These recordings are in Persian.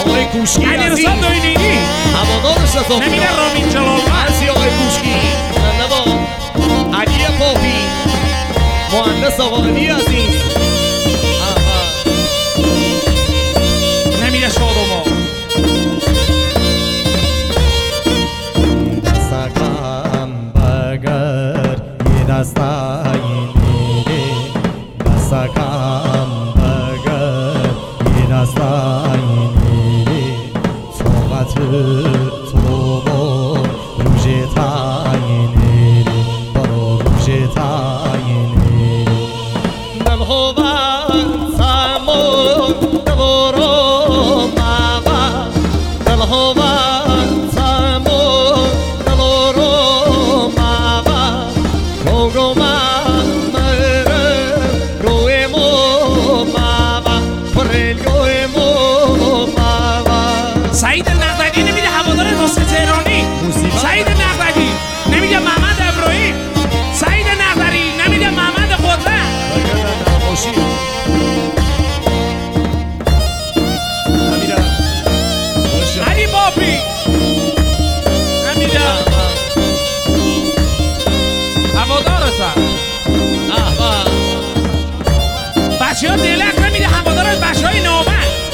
آقای کوشکی علیرضا دایلینی هوادارش رضا نمیره رامین جلال مرسی آقای کوشکی نوا علی پاپی مهندس آقا علی عزیز نمیره شادوما دستکم بگر یه دستایی میره دستکم بگر یه دستایی میره صحبت تو با روژه تایی برو روژه تایی دلها بند سمون دلارو مبا دلها بند سمون دلارو مبا گو مره گوی مو مبا پرل گوی مو مبا سعید نقدی نمیده هوادار نصر تهرانی سعید نقدی نمیده محمد ابراهیم سعید نقدی نمیده محمد قدرت علی بابی نمیده هوادارتن بچه ها دلک نمیده هوادارت بچه های نوبت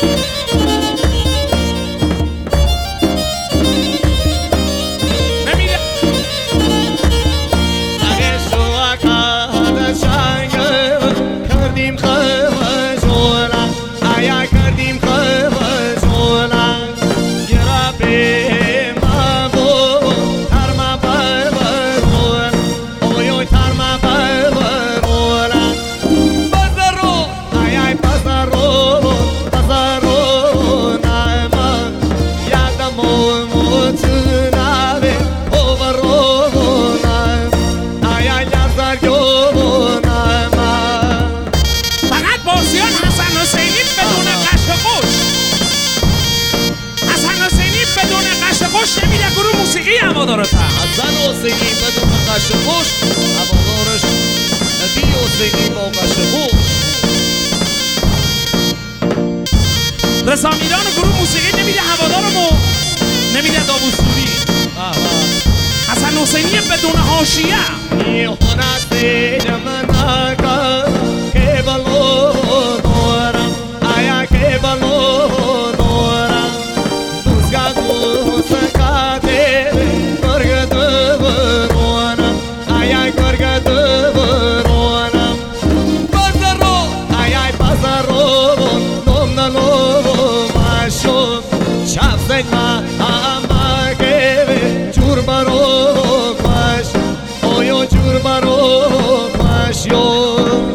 نمیده اگه شو اکاد شنگم کردیم خواهشونم ایا کردیم خواهشونم گرا به مبو ترما ببرون اویوی ترما ببرونم بزرو ایای بزرو بزرونم یادمون متنابه اوورونم ایای لازرگونم فقط بازیان حسن حسینی بدون قش خوش حسن حسینی بدون قش خوش نمیده گروه موسیقی هوادارتن حسن حسینی بدون قش خوش هوادارش نبی حسینی با قش خوش رضا میران گروه موسیقی نمیده هوادارمو نمیده داوودسوری حسن حسینی بدون حاشیه میخونت جمناکا که بلو دورم آیا که بلو دورم دوزگا دوزکاته گرگ دورونم آیا گرگ دورونم بزرو آیا بزرو نمنلو ماشون شب زیما اما که جور برو باش اویو جور برو